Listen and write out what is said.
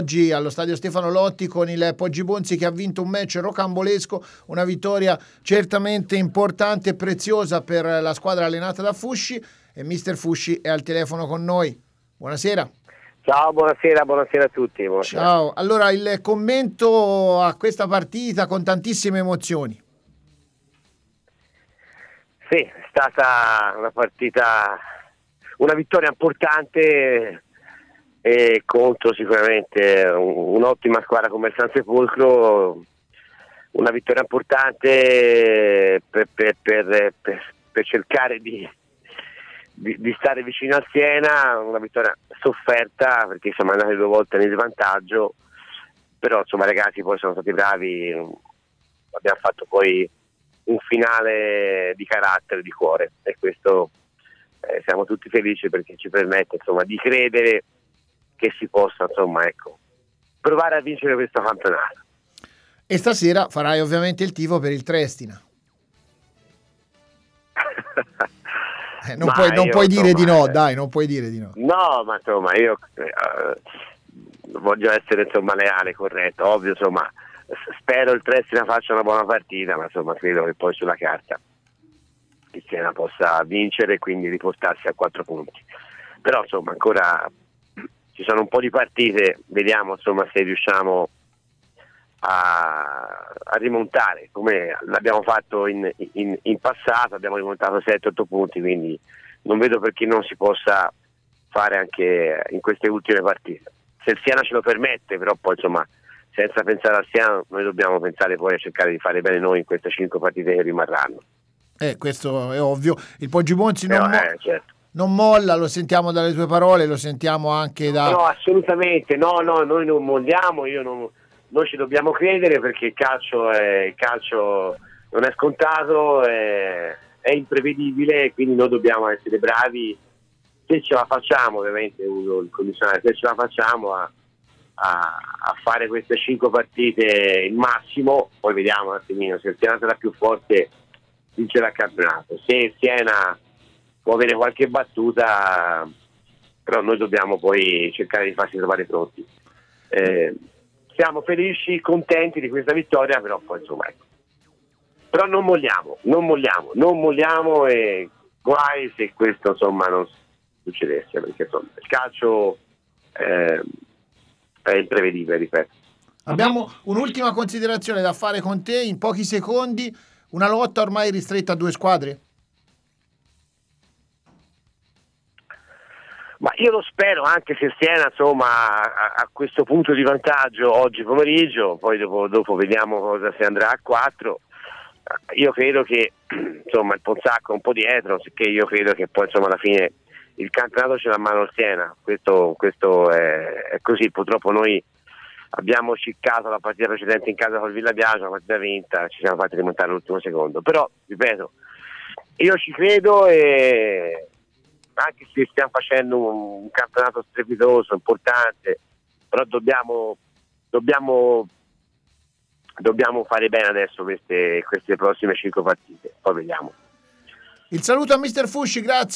Oggi allo stadio Stefano Lotti con il Poggibonsi che ha vinto un match rocambolesco, una vittoria certamente importante e preziosa per la squadra allenata da Fusci, e mister Fusci è al telefono con noi. Buonasera. Ciao, buonasera a tutti. Buonasera. Ciao, allora il commento a questa partita con tantissime emozioni. Sì, è stata una partita, una vittoria importante contro sicuramente un'ottima squadra come San Sepolcro, una vittoria importante per cercare di stare vicino al Siena, una vittoria sofferta perché siamo andati 2 volte in svantaggio, però insomma i ragazzi poi sono stati bravi, abbiamo fatto poi un finale di carattere, di cuore, e questo siamo tutti felici perché ci permette insomma di credere che si possa provare a vincere questo campionato. E stasera farai ovviamente il tifo per il Triestina. Non puoi dire di no, dai, non puoi dire di no. No, ma insomma io voglio essere leale, corretto, ovvio, spero il Triestina faccia una buona partita, ma credo che poi sulla carta il Siena possa vincere e quindi riportarsi a 4 punti. Però ancora ci sono un po' di partite, vediamo se riusciamo a rimontare come l'abbiamo fatto in passato. Abbiamo rimontato 7-8 punti, quindi non vedo perché non si possa fare anche in queste ultime partite, se il Siena ce lo permette. Però poi senza pensare al Siena noi dobbiamo pensare poi a cercare di fare bene noi in queste 5 partite che rimarranno. Questo è ovvio. Il Poggibonsi certo. non molla, lo sentiamo dalle tue parole, lo sentiamo anche da... No, assolutamente, no, noi non molliamo, noi ci dobbiamo credere perché il calcio non è scontato, è imprevedibile, quindi noi dobbiamo essere bravi, se ce la facciamo, ovviamente uso il condizionale, se ce la facciamo a fare queste 5 partite il massimo, poi vediamo un attimino, se il Siena sarà più forte vincerà il campionato, se il Siena può avere qualche battuta, però noi dobbiamo poi cercare di farci trovare pronti. Siamo felici, contenti di questa vittoria, però poi però non molliamo e guai se questo non succedesse, perché il calcio è imprevedibile, ripeto. Abbiamo un'ultima considerazione da fare con te in pochi secondi, una lotta ormai ristretta a 2 squadre? Ma io lo spero, anche se Siena a questo punto di vantaggio oggi pomeriggio, poi dopo vediamo cosa si andrà a 4. Io credo che il Ponzacco è un po' dietro, sicché io credo che poi alla fine il campionato ce l'ha a mano il Siena, questo è così. Purtroppo noi abbiamo ciccato la partita precedente in casa col Villa Biagio, la partita vinta, ci siamo fatti rimontare all'ultimo secondo, però ripeto, io ci credo, e anche se stiamo facendo un campionato strepitoso, importante, però dobbiamo fare bene adesso queste prossime 5 partite, poi vediamo. Il saluto a mister Fusci, grazie.